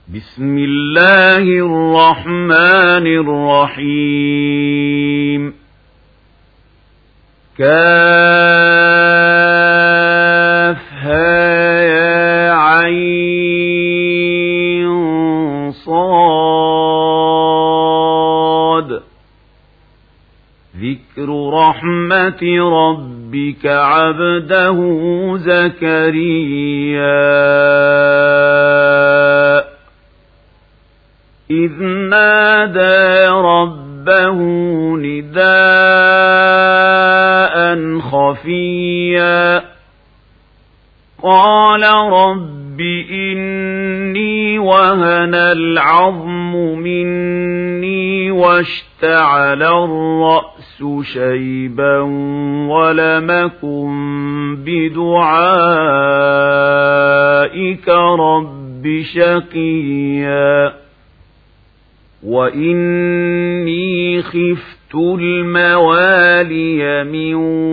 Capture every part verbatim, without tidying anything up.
بسم الله الرحمن الرحيم كافها يا عين صاد ذكر رحمة ربك عبده زكريا إذ نادى ربه نداء خفيا قال رب إني وهن العظم مني واشتعل الرأس شيبا ولم أكن بدعائك رب شقيا وإني خفت الموالي من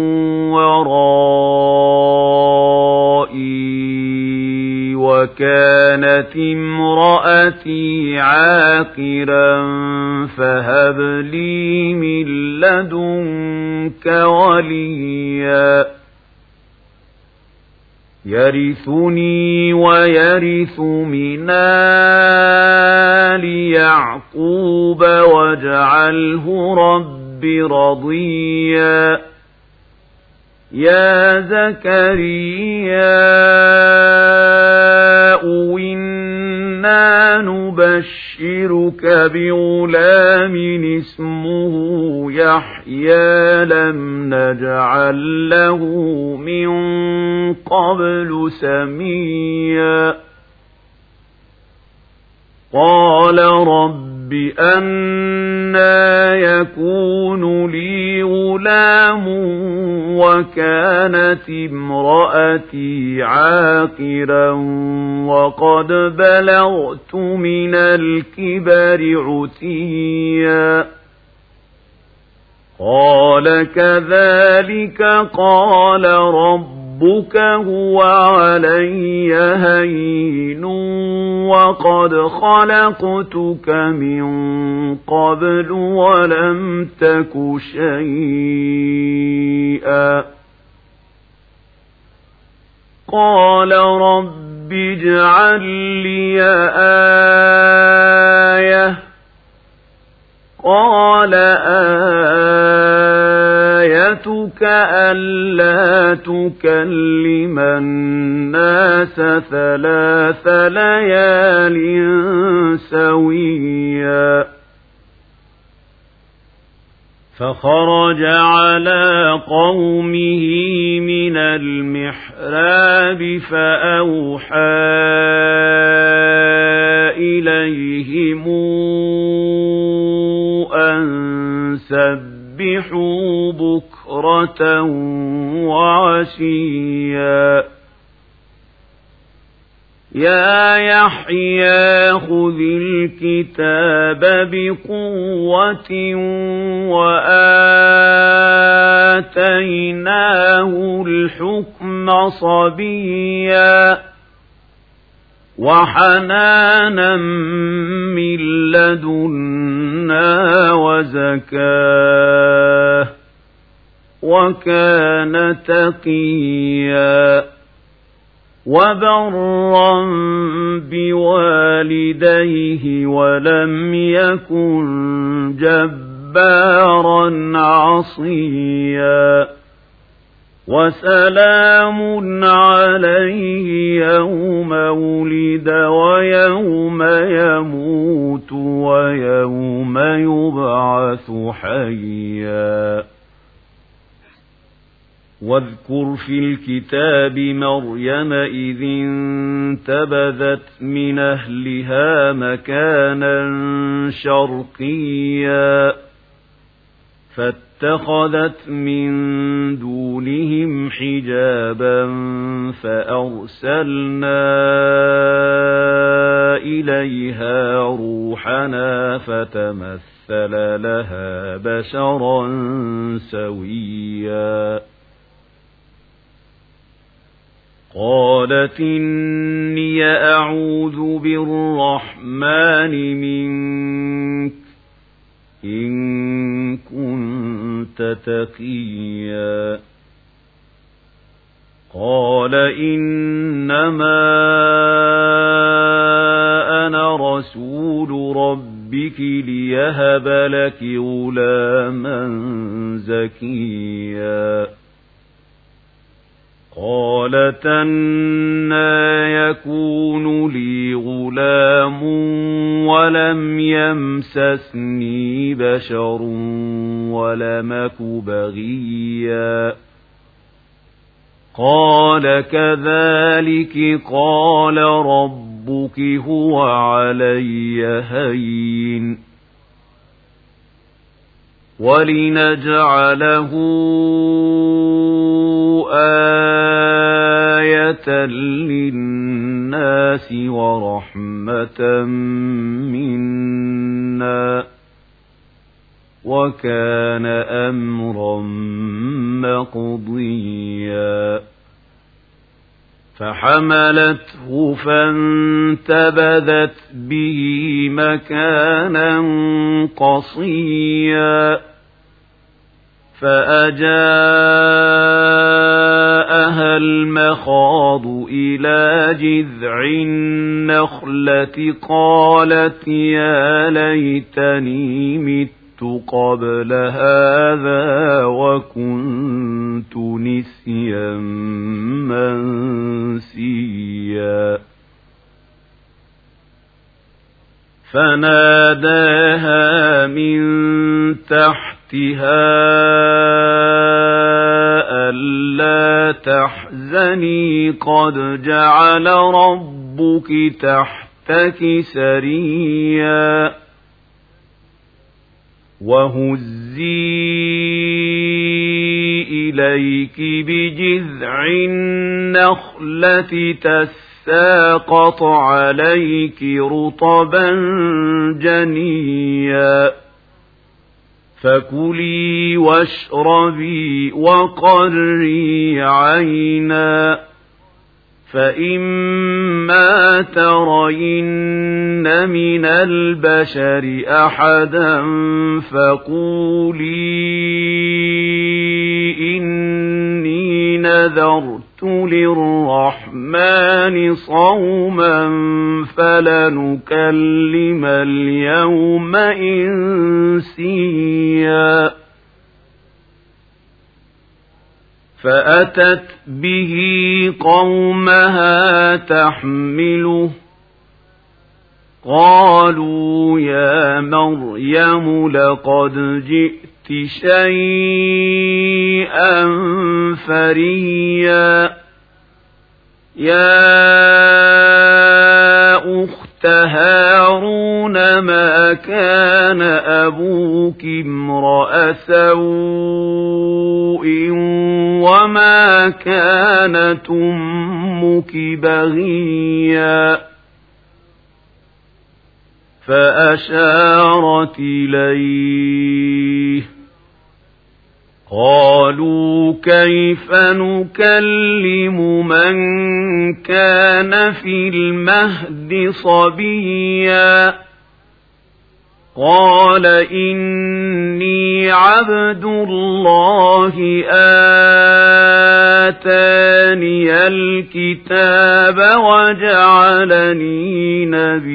ورائي وكانت امرأتي عاقرا فهب لي من لدنك وليا يرثني ويرث من آل يعقوب واجعله رب رضيا يا زكريا إنا نبشرك بغلام اسمه يحيى لم نجعل له من قبل سميا قال رب أنى يكون لي غلام وكانت امرأتي عاقرا وقد بلغت من الكبر عتيا قال كذلك قال ربك هو علي هين وقد خلقتك من قبل ولم تك شيئا قال رب اجعل لي آية قال آيتك ألا تكلم الناس ثلاث ليال سويا فخرج على قومه من المحراب فأوحى إليهم أن سبحوا بكرة وعشيا يا يحيى خذ الكتاب بقوة وآتيناه الحكم صبيا وحنانا من لدنا وزكاه وكان تقيا وبرا بوالديه ولم يكن جبارا عصيا وسلام عليه يوم ولد ويوم يموت ويوم يبعث حيا واذكر في الكتاب مريم إذ انتبذت من أهلها مكانا شرقيا فاتخذت من دونهم حجابا فأرسلنا إليها روحنا فتمثل لها بشرا سويا قالت إني أعوذ بالرحمن منك إن كنت تقيا قال إنما أنا رسول ربك ليهب لك غلاما زكيا قالت أنى يكون لي غلام ولم يمسسني بشر ولم أك بغيا قال كذلك قال ربك هو علي هين ولنجعله آية للناس ورحمة منا وكان أمرا مقضيا فحملته فانتبذت به مكانا قصيا فأجاءها المخاض إلى جذع النخلة قالت يا ليتني مت قبل هذا وكنت نسيا منسيا فناداها من تحتها ألا تحزني قد جعل ربك تحتك سريا وهزي إليك بجذع النخلة تساقط عليك رطبا جنيا فكلي واشربي وقري عينا فإما ترين من البشر أحدا فقولي إني نذرت للرحمن صوما فلنكلم اليوم إنسيا فأتت به قومها تحمله قالوا يا مريم لقد جئت شيئا فريا يا أخت هارون ما كان أبوك امرأ سوء وما كانت أمك بغيا فأشارت إليه قالوا كيف نكلم من كان في المهد صبيا قال إني عبد الله آتاني الكتاب وجعلني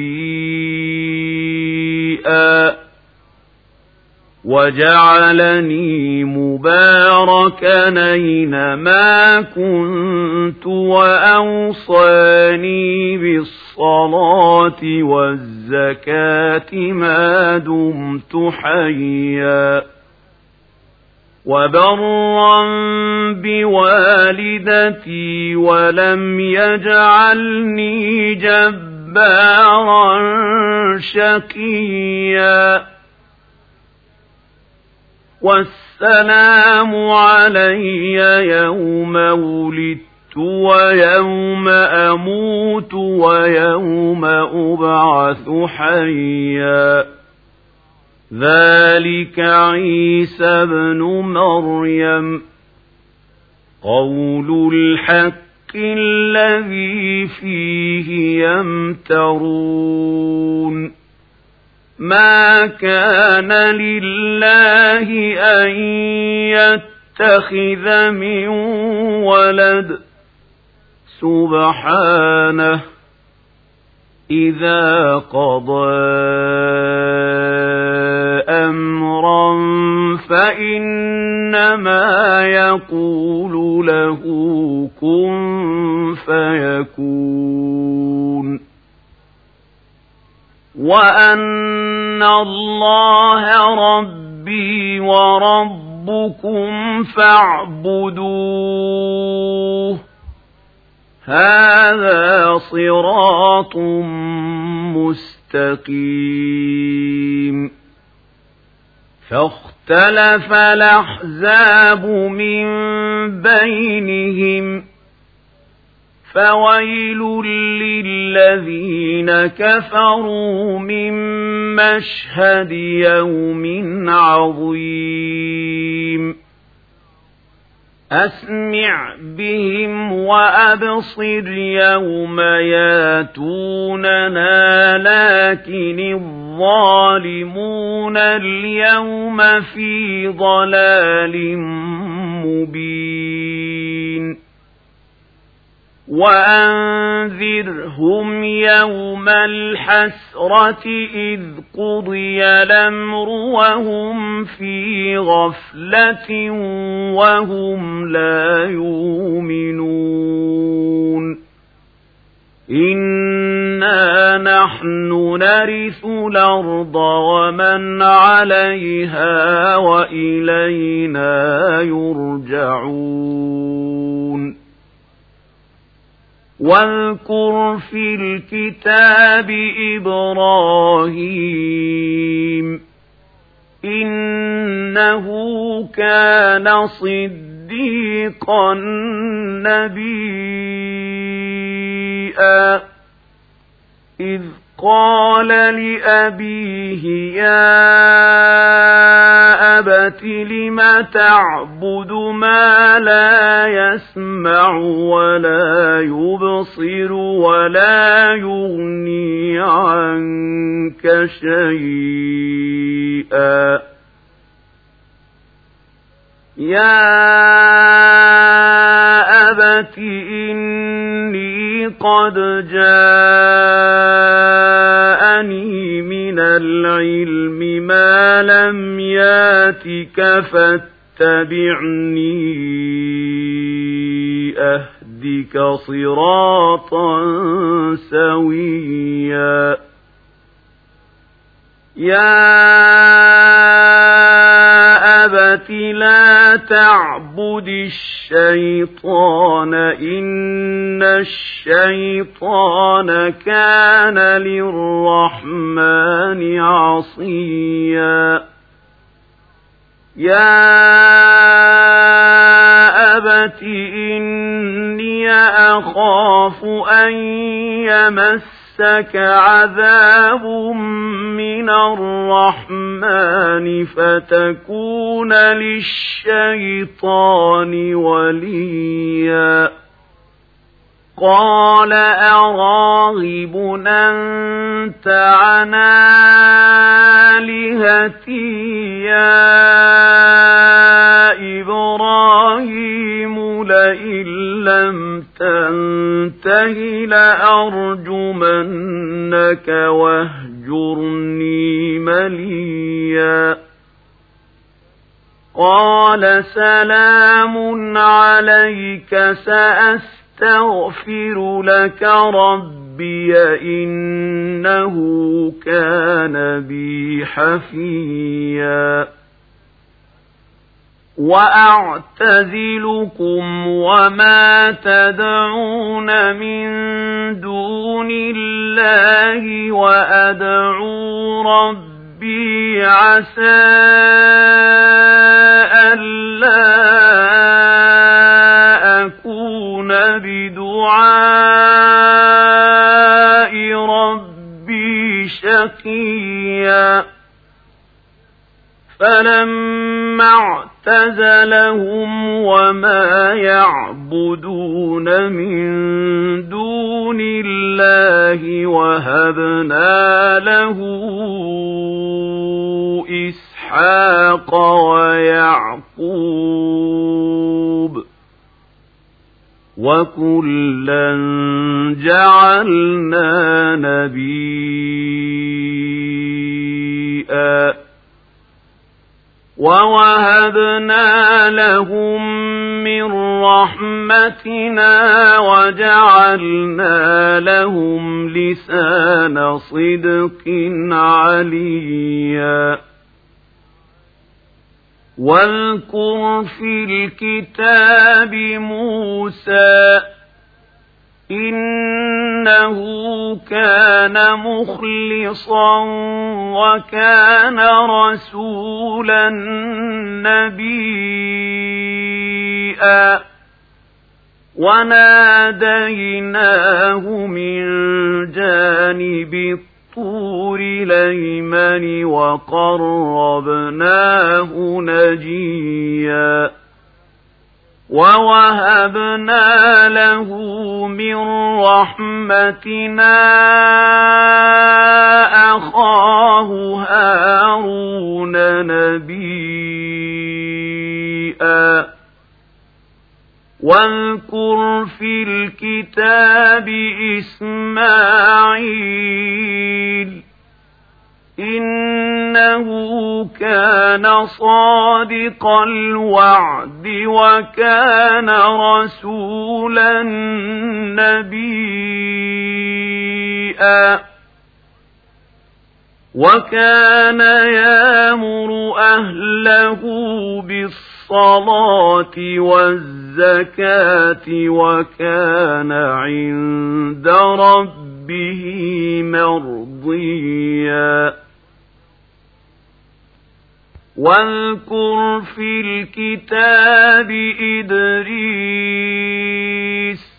نبيا وجعلني مباركا أينما كنت وأوصاني بالصلاة والزكاة ما دمت حيا وبرا بوالدتي ولم يجعلني جبارا شقيا والسلام علي يوم ولدت ويوم أموت ويوم أبعث حيا ذلك عيسى ابن مريم قول الحق الذي فيه يمترون ما كان لله أن يتخذ من ولد سبحانه إذا قضى أمرا فإنما يقول له كن فيكون وأن الله ربي وربكم فاعبدوه هذا صراط مستقيم فاختلف الأحزاب من بينهم فويل للذين كفروا من مشهد يوم عظيم أسمع بهم وأبصر يوم ياتوننا لكن الظالمون اليوم في ضلال مبين وأنذرهم يوم الحسرة إذ قضي الأمر وهم في غفلة وهم لا يؤمنون إنا نحن نرث الأرض ومن عليها وإلينا يرجعون واذكر في الكتاب إبراهيم إنه كان صديقا نبيا إذ قال لأبيه يا أبت لم تعبد ما لا يسمع ولا يبصر ولا يغني عنك شيئا يا أبت إني قد جاءني من العلم ما لم ياتك فاتبعني أهدك صراطا سويا يا أبت لا تعبد الشيطان إن الشيطان كان للرحمن عصيا يا أبت إني أخاف أن يمسك عذاب من الرحمن فتكون للشيطان وليا قال أراغب أنت عن آلهتي يا إبراهيم لئن لم تنته لأرجمنك واهجرني مليا قال سلام عليك سأستغفر لك ربي إنه كان بي حفيا وأعتزلكم وما تدعون من دون الله وأدعو ربي عسى ألا أكون بدعاء ربي شقيا فلما واعتزلهم وما يعبدون من دون الله وهبنا له إسحاق ويعقوب وكلا جعلنا نبيا ووهبنا لهم من رحمتنا وجعلنا لهم لسان صدق عليا واذكر في الكتاب موسى إنه كان مخلصا وكان رسولا نبيا وناديناه من جانب الطور الأيمن وقربناه نجيا ووهبنا له من رحمتنا أخاه هارون نبيا واذكر في الكتاب إسماعيل إنه كان صادق الوعد وكان رسولا نبيا وكان يأمر أهله بالصلاة والزكاة وكان عند ربه مرضيا واذكر في الكتاب إدريس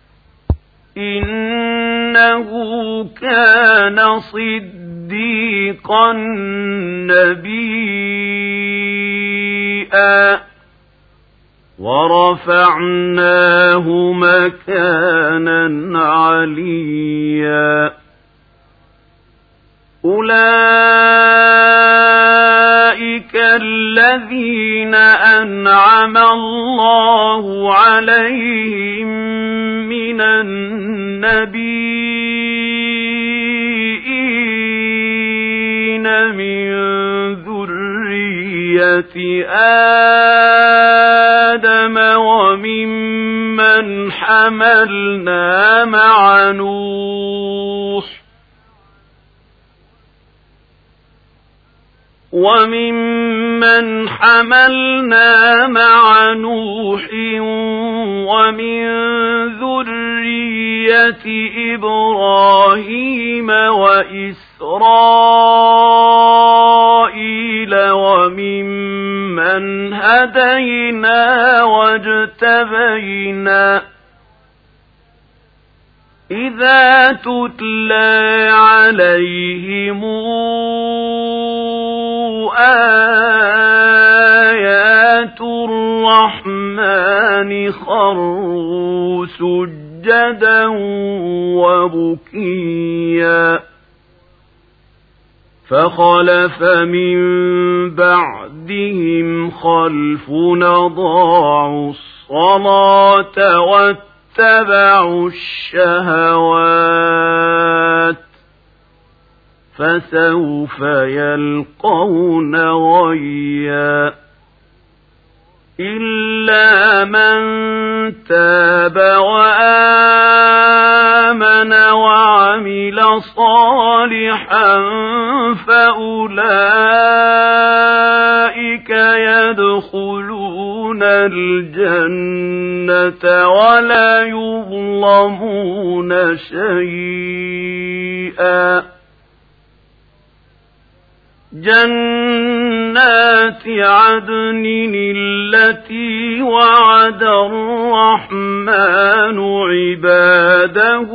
إنه كان صديقا نبيا ورفعناه مكانا عليا أولئك الذين أنعم الله عليهم من النبيين من ذرية آدم وممن حملنا مع نوح وممن حملنا مع نوح ومن ذرية إبراهيم وإسرائيل وممن هدينا واجتبينا إذا تتلى عليهم آيات الرحمن خروا سجدا وبكيا فخلف من بعدهم خلف أضاعوا الصلاة واتبعوا الشهوات فسوف يلقون غيا إلا من تاب وآمن وعمل صالحا فأولئك يدخلون الجنة ولا يظلمون شيئا جنات عدن التي وعد الرحمن عباده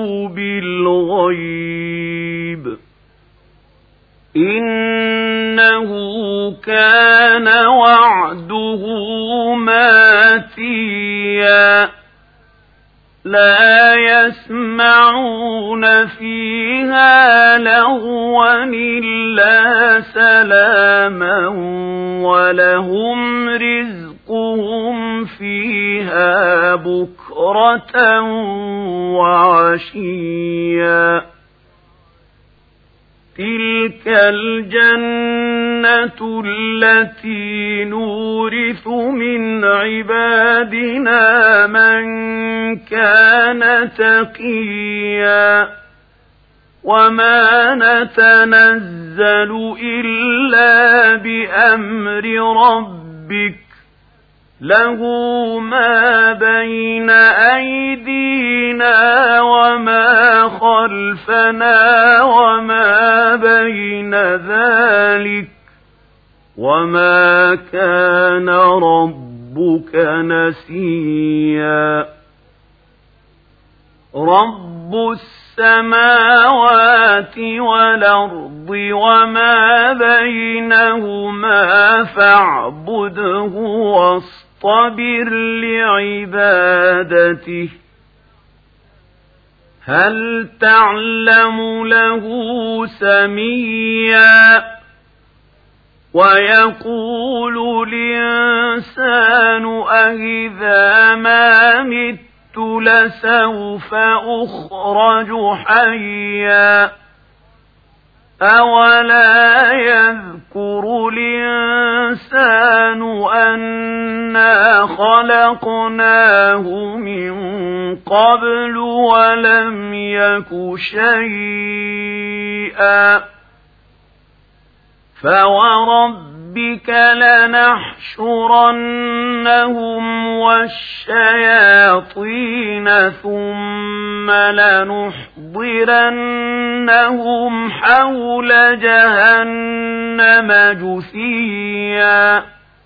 بالغيب إنه كان وعد وعده ماتيا لا يسمعون فيها لغوا إلا سلاما ولهم رزقهم فيها بكرة وعشيا تلك الجنة التي نورث من عبادنا من كان تقيا وما نتنزل إلا بأمر ربك له ما بين أيدينا وما خلفنا وما بين ذلك وما كان ربك نسيا رب السماوات والأرض وما بينهما فاعبده واصطبر لعبادته هل تعلم له سميا ويقول الإنسان أإذا ما مت لسوف أخرج حيا أولا يذكر الإنسان أنا خلقناه من قبل ولم يك شيئا فوربك لنحشرنهم والشياطين ثم لنحضرنهم حول جهنم جثيا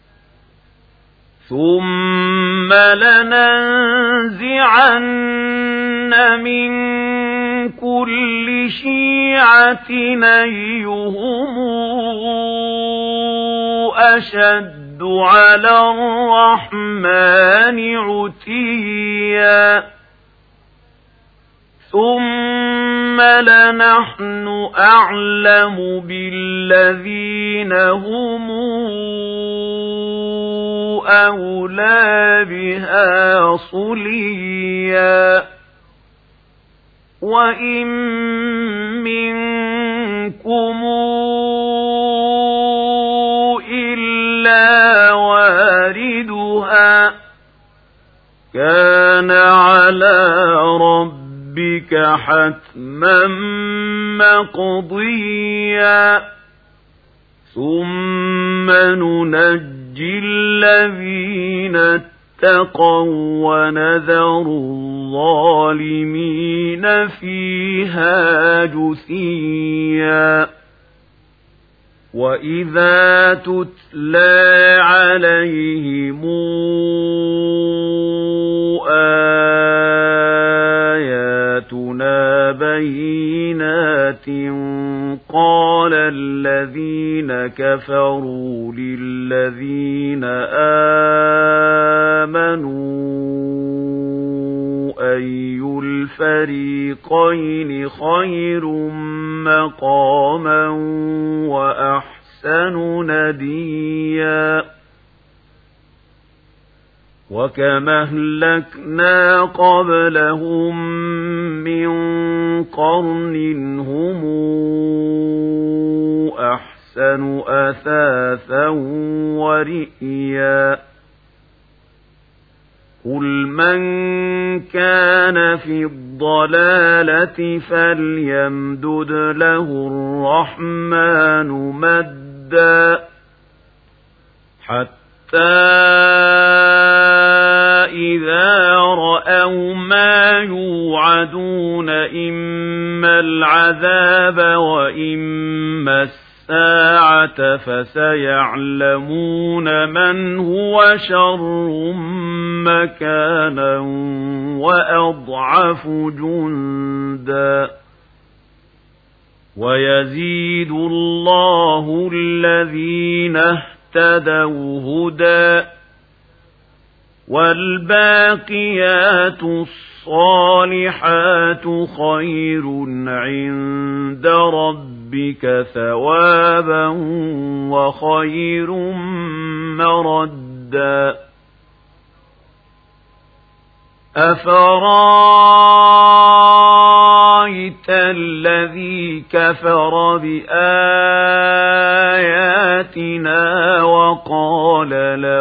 ثم لننزعن من كل شيعة أيهم أشد على الرحمن عتيا ثم لنحن أعلم بالذين هم أولى بها صليا وإن منكم إلا واردها كان على ربك حتما مقضيا ثم ننجي الذين اتقوا ونذر الظالمين فيها جثيا وإذا تتلى عليهم آياتنا بينات قال الذين كفروا للذين آمنوا أي الفريقين خير مقاما وأحسن نديا وكما أهلكنا قبلهم من قرن هم أحسن أثاثا ورئيا قل من كان في الضلالة فليمدد له الرحمن مدا حتى إذا رأوا ما يوعدون إما العذاب وإما الساعة فسيعلمون من هو شر مكانا وأضعف جندا ويزيد الله الذين اهْتَدَوْا هُدًى وَالْبَاقِيَاتُ الصَّالِحَاتُ خَيْرٌ عِندَ رَبِّكَ ثَوَابًا وَخَيْرٌ مَّرَدًّا أَفَرَأَيْتَ الَّذِي كَفَرَ بِآيَاتِنَا وَقَالَ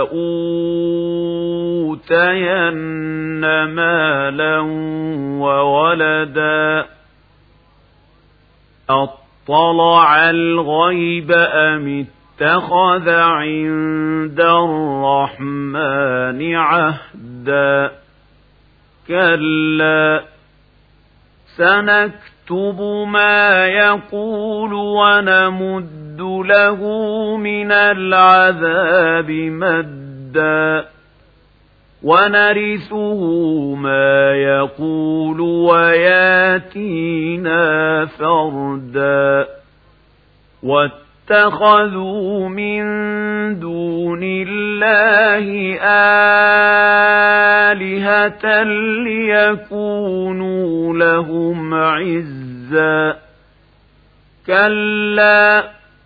لَأُوتَيَنَّ مَالًا وَوَلَدًا أَطَّلَعَ الْغَيْبَ أَمِ اتَّخَذَ عِندَ الرَّحْمَنِ عَهْدًا كَلَّا سَنَكْتُبُ مَا يَقُولُ وَنَمُدُّ لَهُ مِنَ الْعَذَابِ مَدًّا وَنَرِثُهُ مَا يَقُولُ وَيَأْتِينَا فَرْدًا وَاتَّخَذُوا مِن دُونِ اللَّهِ آلِهَةً لِيَكُونُوا لَهُمْ عِزًّا كَلَّا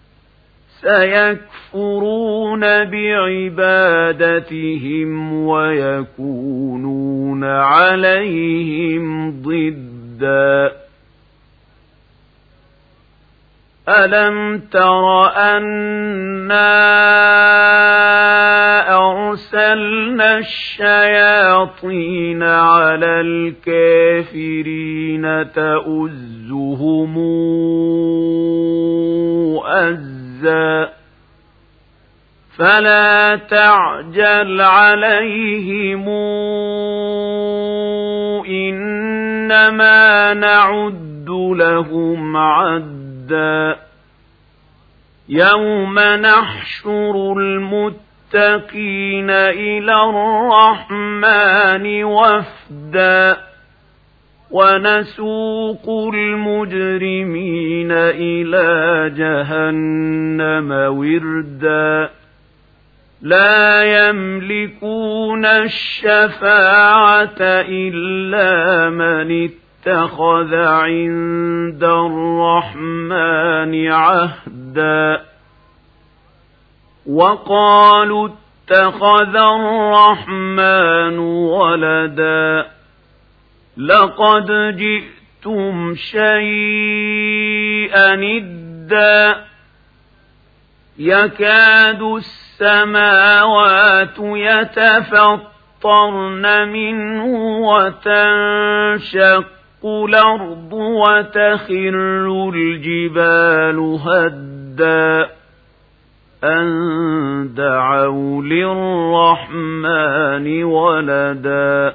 سَيَكْفُرُونَ بِعِبَادَتِهِمْ وَيَكُونُونَ عَلَيْهِمْ ضِدًّا أَلَمْ تَرَ أَنَّا أَرْسَلْنَا الشَّيَاطِينَ عَلَى الْكَافِرِينَ تَؤُزُّهُمْ أَزًّا فَلَا تَعْجَلْ عَلَيْهِمْ إِنَّمَا نَعُدُّ لَهُمْ عَدًّا يَوْمَ نَحْشُرُ الْمُتَّقِينَ إِلَى الرَّحْمَنِ وَفْدًا وَنَسُوقُ الْمُجْرِمِينَ إِلَى جَهَنَّمَ وِرْدًا لَا يَمْلِكُونَ الشَّفَاعَةَ إِلَّا مَنِ اتَّخَذَ عِندَ الرَّحْمَنِ عَهْدًا وَقَالُوا اتَّخَذَ الرَّحْمَنُ وَلَدًا لَقَدْ جِئْتُمْ شَيْئًا إِدًّا يَكَادُ السَّمَاوَاتُ يَتَفَطَّرْنَ مِنْهُ وَتَنشَقُّ الْأَرْضُ وَتَخِرُّ الْجِبَالُ هَدًّا أَن دَعَوْا لِلرَّحْمَنِ وَلَدًا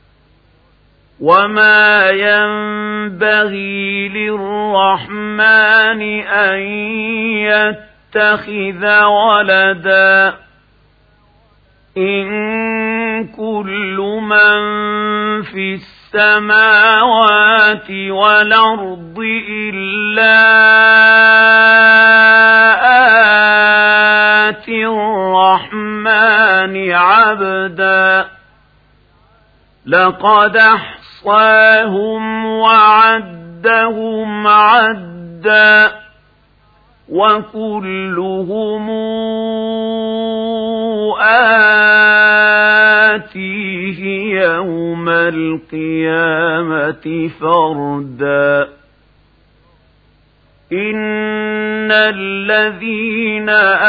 وَمَا يَنبَغِي لِلرَّحْمَنِ أَن يَتَّخِذَ وَلَدًا إِن كُلُّ مَن فِي السَّمَاوَاتِ وَالْأَرْضِ إِلَّا آتِي الرَّحْمَنِ عَبْدًا لَقَدْ أَحْصَاهُمْ وَعَدَّهُمْ عَدًّا وَكُلُّهُمْ آتِيهِ يَوْمَ الْقِيَامَةِ فَرْدًا إِنَّ الَّذِينَ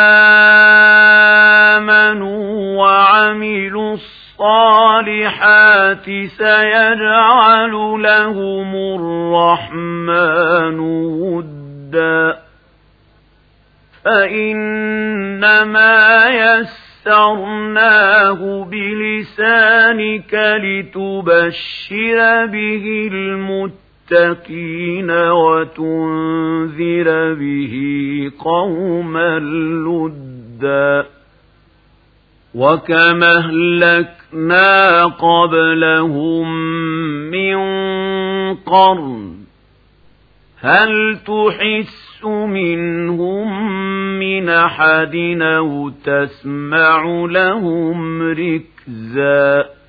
آمَنُوا وَعَمِلُوا الصَّالِحَاتِ سَيَجْعَلُ لَهُمُ الرَّحْمَنُ وُدًّا فَإِنَّمَا يَسَّرْنَاهُ بِلِسَانِكَ لِتُبَشِّرَ بِهِ الْمُتَّقِينَ وَتُنذِرَ بِهِ قَوْمًا لُدًّا وَكَمْ أَهْلَكْنَا قَبْلَهُم مِّن قَرْنٍ هل تحس منهم من أحد أو تسمع لهم ركزا